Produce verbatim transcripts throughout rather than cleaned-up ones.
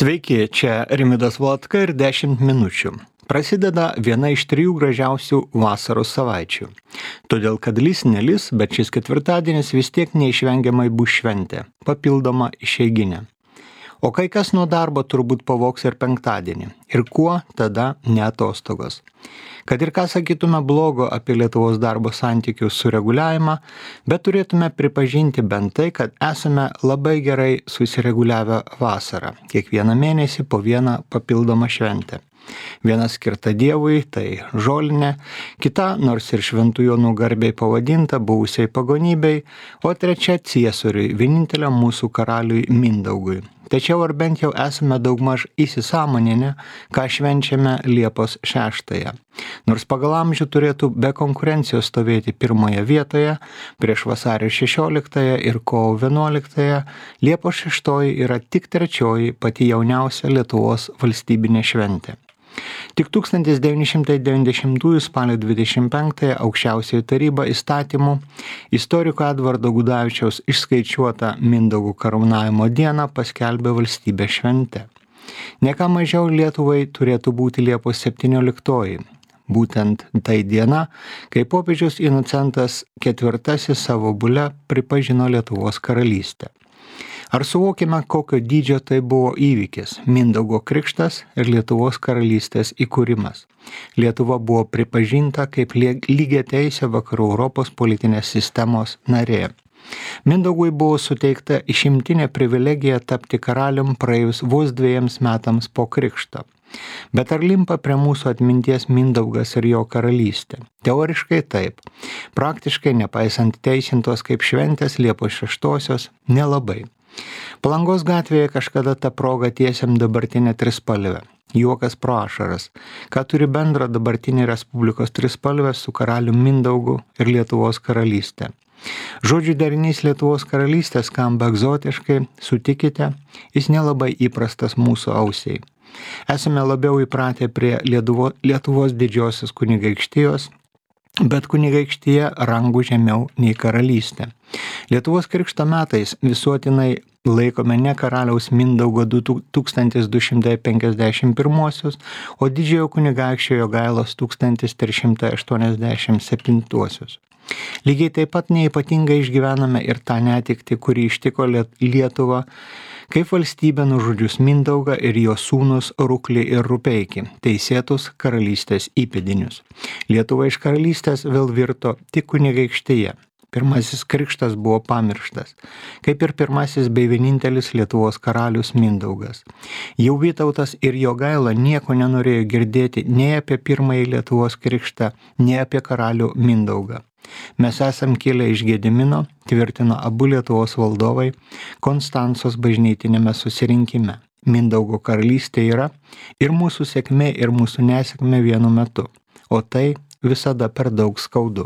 Sveiki, čia Rimvydas Valatka ir dešimt minučių. Prasideda viena iš trijų gražiausių vasaros savaičių. Todėl, kad lis nelis, bet šis ketvirtadienis vis tiek neišvengiamai bus šventė, papildoma išeiginė. O kai kas nuo darbo turbūt pavogs ir penktadienį. Ir kuo tada ne atostogos. Kad ir ką sakytume blogo apie Lietuvos darbo santykių sureguliavimą, bet turėtume pripažinti bent tai, kad esame labai gerai susireguliavę vasarą. Kiekvieną mėnesį po vieną papildomą šventę. Viena skirta Dievui, tai žolinė, kita, nors ir Šventų Jonų garbei pavadinta, buvusiai pagonybei, o trečia Ciesoriui, vieninteliam mūsų karaliui Mindaugui. Tačiau ar bent jau esame daugmaž įsisąmoninę, ką švenčiame Liepos šeštąją. Nors pagal amžių turėtų be konkurencijos stovėti pirmoje vietoje, prieš vasario šešioliktąją ir kovo vienuoliktąją, Liepos šeštoji yra tik trečioji pati jauniausia Lietuvos valstybinė šventė. Tik tūkstantis devyni šimtai devyniasdešimtųjų spalio dvidešimt penktąją Aukščiausioji taryba įstatymų istoriko Edvardo Gudavičiaus išskaičiuotą Mindaugo karūnavimo dieną paskelbė valstybės švente. Ne ką mažiau Lietuvai turėtų būti Liepos septynioliktoji. Būtent tai diena, kai popiežius Inocentas ketvirtasis savo bule pripažino Lietuvos karalystę. Ar suvokime, kokio dydžio tai buvo įvykis – Mindaugo krikštas ir Lietuvos karalystės įkūrimas. Lietuva buvo pripažinta kaip lygiateisė Vakarų Europos politinės sistemos narė. Mindaugui buvo suteikta išimtinė privilegija tapti karalium praėjus vos dviejams metams po krikšto. Bet ar limpa prie mūsų atminties Mindaugas ir jo karalystė? Teoriškai taip. Praktiškai, nepaisant teisintos kaip šventės Liepos šeštosios, nelabai. Palangos gatvėje kažkada tą progą tiesiam dabartinę trispalvę. Juokas pro ašaras. Ką turi bendro dabartinė Respublikos trispalvė su karalium Mindaugu ir Lietuvos karalystė? Žodžių derinys Lietuvos karalystė skamba egzotiškai, sutikite, jis nelabai įprastas mūsų ausiai. Esame labiau įpratę prie Lietuvo, Lietuvos didžiosios kunigaikštijos, bet kunigaikštija rangų žemiau nei karalystė. Lietuvos krikšto metais visuotinai laikome ne karaliaus Mindaugo tūkstantis du šimtai penkiasdešimt pirmuosius, o didžiojo kunigaikščio Jogailos tūkstantis trys šimtai aštuoniasdešimt septintuosius. Lygiai taip pat neypatingai išgyvename ir tą netektį, kuri ištiko Lietuvą, kaip valstybė nužudžius Mindaugą ir jo sūnus Ruklį ir Rupeikį, teisėtus karalystės įpėdinius. Lietuva iš karalystės vėl virto tik kunigaikštija. Pirmasis krikštas buvo pamirštas, kaip ir pirmasis bei vienintelis Lietuvos karalius Mindaugas. Jau Vytautas ir Jogaila nieko nenorėjo girdėti nei apie pirmąjį Lietuvos krikštą, nei apie karalių Mindaugą. Mes esam kilę iš Gedimino, tvirtino abu Lietuvos valdovai Konstancos bažnytinėme susirinkime. Mindaugo karalystė yra ir mūsų sėkmė, ir mūsų nesėkmė vienu metu, o tai visada per daug skaudu.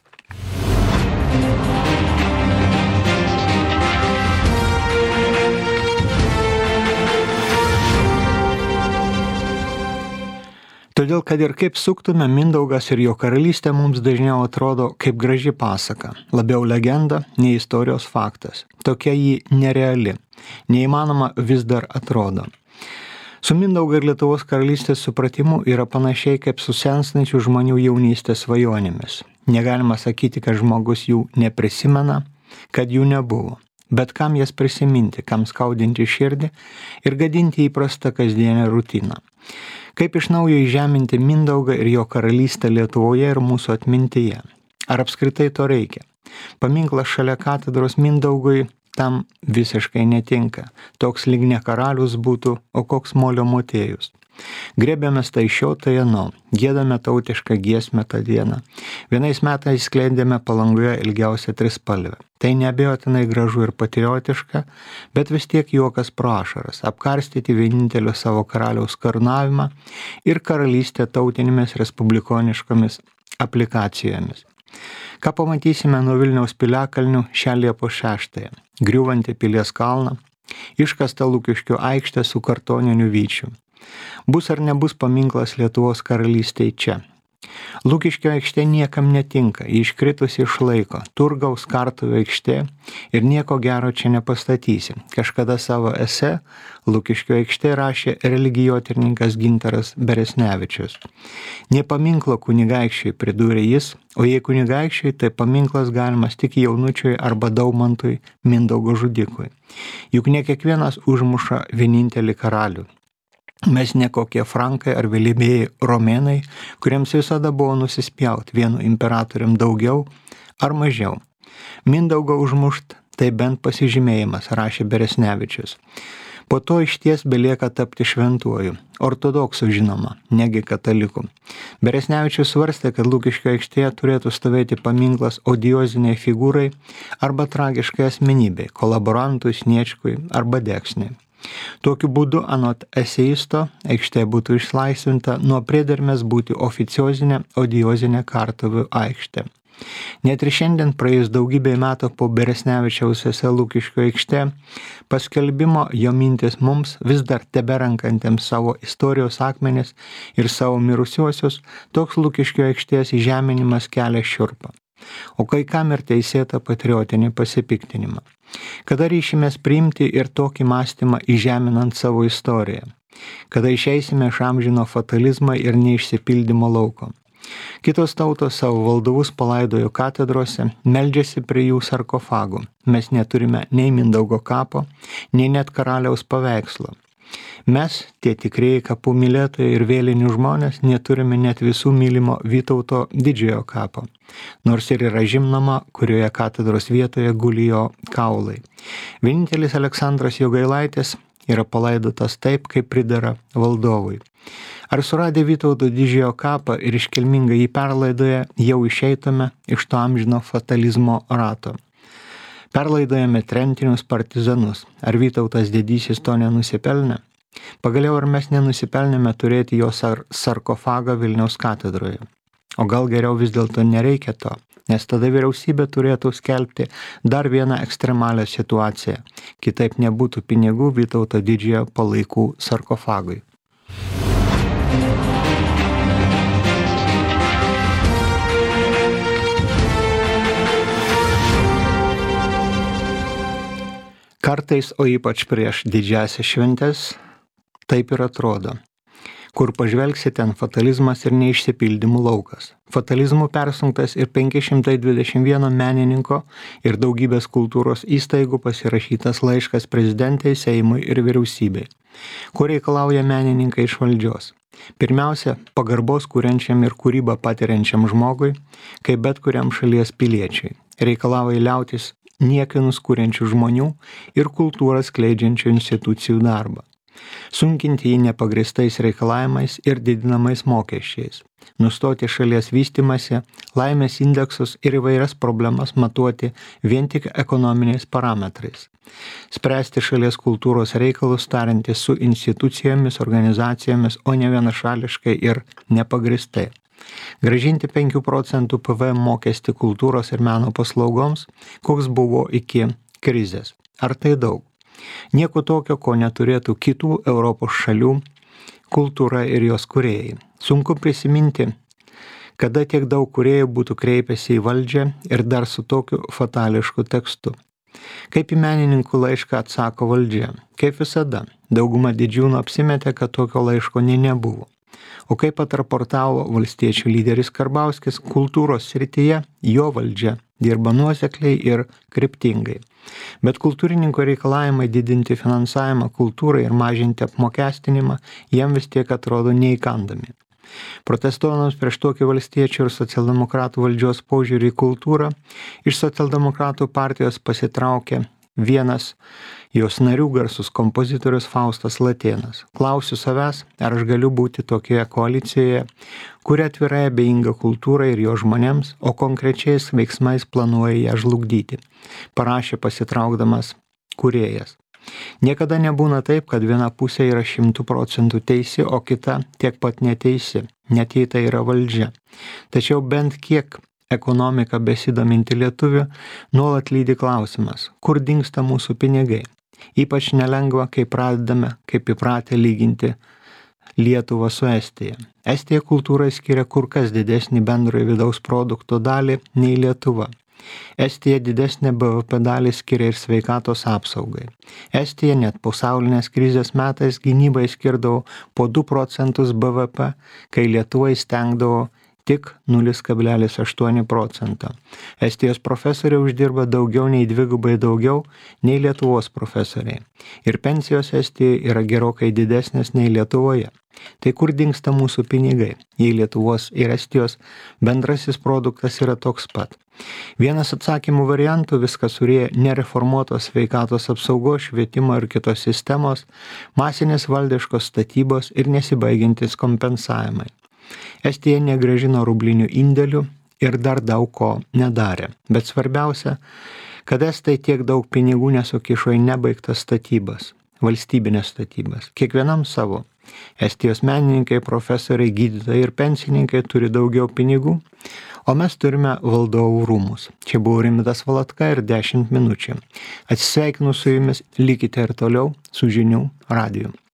Todėl, kad ir kaip suktume, Mindaugas ir jo karalystė mums dažniau atrodo kaip graži pasaka, labiau legenda nei istorijos faktas. Tokia ji nereali, neįmanoma vis dar atrodo. Su Mindaugo ir Lietuvos karalystės supratimu yra panašiai kaip su senstančių žmonių jaunystės svajonėmis. Negalima sakyti, kad žmogus jų neprisimena, kad jų nebuvo. Bet kam jas prisiminti, kam skaudinti širdį ir gadinti įprastą kasdienę rutiną. Kaip iš naujo įžeminti Mindaugą ir jo karalystę Lietuvoje ir mūsų atmintyje? Ar apskritai to reikia? Paminklas šalia katedros Mindaugui tam visiškai netinka. Toks lyg ne karalius būtų, o koks molio motiejus. Grėbėmės tai šio, tai ano, giedame tautišką giesmę tą dieną. Vienais metais skleidėme Palangoje ilgiausią trispalvę. Tai neabejotinai gražu ir patriotiška, bet vis tiek juokas pro ašaras, apkarstyti vienintelio savo karaliaus karūnavimą ir karalystę tautinėmis respublikoniškomis aplikacijomis. Ką pamatysime nuo Vilniaus piliakalnių šią Liepos šeštąją? Griūvantį Pilies kalną, iškastą Lukiškių aikštę su kartoniniu vyčiu. Bus ar nebus paminklas Lietuvos karalystei čia? Lukiškio aikštė niekam netinka, ji iškritusi iš laiko, Turgaus kartuvių aikštė ir nieko gero čia nepastatysi. Kažkada savo esė Lukiškio aikštė rašė religijotyrininkas Gintaras Beresnevičius. Nė paminklo kunigaikščiui, pridūrė jis, o jei kunigaikščiui, tai paminklas galimas tik jaunučiui arba Daumantui Mindaugo žudikui. Juk ne kiekvienas užmuša vienintelį karalių. Mes ne kokie frankai ar vėlyvieji romėnai, kuriems visada buvo nusispjaut vienu imperatorium daugiau ar mažiau. Mindaugo užmušt tai bent pasižymėjimas, rašė Beresnevičius. Po to išties belieka tapti šventuoju, ortodoksų žinoma, negi katalikų. Beresnevičius svarstė, kad Lukiškio aikštėje turėtų stovėti paminklas odioziniai figūrai arba tragiškai asmenybei, kolaborantui, Sniečkui arba Deksniui. Tokiu būdu, anot eseisto, aikštė būtų išlaisvinta nuo priedermės būti oficiozinė odiozinė kartuvių aikštė. Net ir šiandien, praėjus daugybė metų po Beresnevičiaus esė Lukiškio aikštė, paskelbimo jo mintis mums vis dar teberenkantiems savo istorijos akmenis ir savo mirusiuosius, toks Lukiškio aikštės įžeminimas kelia šiurpą. O kai kam ir teisėtą patriotinį pasipiktinimą. Kada ryšimės priimti ir tokį mąstymą įžeminant savo istoriją? Kada išeisime iš amžino fatalizmo ir neišsipildymo lauko? Kitos tautos savo valdovus palaidojo katedrose, meldžiasi prie jų sarkofagų. Mes neturime nei Mindaugo kapo, nei net karaliaus paveikslo. Mes, tie tikrieji kapų mylėtojai ir vėlinių žmonės, neturime net visų mylimo Vytauto didžiojo kapo, nors ir yra žinoma, kurioje katedros vietoje guli jo kaulai. Vienintelis Aleksandras Jogailaitis yra palaidotas taip, kaip pridera valdovui. Ar suradę Vytauto didžiojo kapą ir iškilmingai jį perlaidoje, jau išeitume iš to amžino fatalizmo rato? Perlaidojame tremtinius partizanus. Ar Vytautas didysis to nenusipelnė? Pagaliau ar mes nenusipelnėme turėti jo sar- sarkofagą Vilniaus katedroje? O gal geriau vis dėlto nereikia to, nes tada vyriausybė turėtų skelbti dar vieną ekstremalią situaciją. Kitaip nebūtų pinigų Vytauto didžiojo palaikų sarkofagui. Kartais, o ypač prieš didžiąsias šventes, taip ir atrodo. Kur pažvelgsi, ten fatalizmas ir neišsipildymų laukas. Fatalizmų persunktas ir penki šimtai dvidešimt vieno menininko ir daugybės kultūros įstaigų pasirašytas laiškas prezidentai, Seimui ir vyriausybei. Ko reikalauja menininkai iš valdžios? Pirmiausia, pagarbos kuriančiam ir kūrybą patiriančiam žmogui, kaip bet kuriam šalies piliečiui. Reikalauja liautis niekinus kuriančių žmonių ir kultūrą skleidžiančių institucijų darbą. Sunkinti jį nepagristais reikalavimais ir didinamais mokesčiais. Nustoti šalies vystymasi, laimės indeksus ir įvairias problemas matuoti vien tik ekonominiais parametrais. Spręsti šalies kultūros reikalus tariantis su institucijomis, organizacijomis, o ne vienašališkai ir nepagristai. Grąžinti penkių procentų P V M mokestį kultūros ir meno paslaugoms, koks buvo iki krizės. Ar tai daug? Nieko tokio, ko neturėtų kitų Europos šalių kultūra ir jos kūrėjai. Sunku prisiminti, kada tiek daug kūrėjų būtų kreipęsi į valdžią ir dar su tokiu fatališku tekstu. Kaip į menininkų laišką atsako valdžia? Kaip visada, dauguma didžiūnų apsimetė, kad tokio laiško nė nebuvo. O kaip atraportavo valstiečių lyderis Karbauskis, kultūros srityje jo valdžia dirba nuosekliai ir kryptingai. Bet kultūrininko reikalavimai didinti finansavimą kultūrai ir mažinti apmokestinimą jam vis tiek atrodo neįkandami. Protestuojant prieš tokį valstiečių ir socialdemokratų valdžios požiūrį į kultūrą, iš socialdemokratų partijos pasitraukė vienas jos narių garsus kompozitorius Faustas Latėnas. Klausiu savęs, ar aš galiu būti tokioje koalicijoje, kuri atvirai abejinga kultūrai ir jo žmonėms, o konkrečiais veiksmais planuoja ją žlugdyti, parašė pasitraukdamas kūrėjas. Niekada nebūna taip, kad viena pusė yra šimtų procentų teisi, o kita tiek pat neteisi, net jei tai yra valdžia. Tačiau bent kiek ekonomika besidominti lietuvių nuolat lydi klausimas, kur dingsta mūsų pinigai. Ypač nelengva, kai pradedame, kaip įpratę lyginti Lietuvą su Estija. Estija kultūrai skiria kur kas didesnį bendrojo vidaus produkto dalį nei Lietuva. Estija didesnę B V P dalį skiria ir sveikatos apsaugai. Estija net pasaulinės krizės metais gynybai skirdavo po du procentus B V P, kai Lietuvai stengdavo tik nulis kablelis aštuoni procento. Estijos profesoriai uždirba daugiau nei dvigubai daugiau nei Lietuvos profesoriai. Ir pensijos Estijoje yra gerokai didesnės nei Lietuvoje. Tai kur dingsta mūsų pinigai, jei Lietuvos ir Estijos bendrasis produktas yra toks pat? Vienas atsakymų variantų viską surėję nereformuotos sveikatos apsaugos, švietimo ir kitos sistemos, masinės valdiškos statybos ir nesibaigiantis kompensavimai. Estija negrąžino rublinių indėlių ir dar daug ko nedarė. Bet svarbiausia, kad estai tiek daug pinigų nesukišo į nebaigtas statybas, valstybinės statybas, kiekvienam savo. Estijos menininkai, profesoriai, gydytojai ir pensininkai turi daugiau pinigų, o mes turime valdovų rūmus. Čia buvo Rimvydas Valatka ir dešimt minučių. Atsisveikinu su jumis, likite ir toliau su Žinių radiju.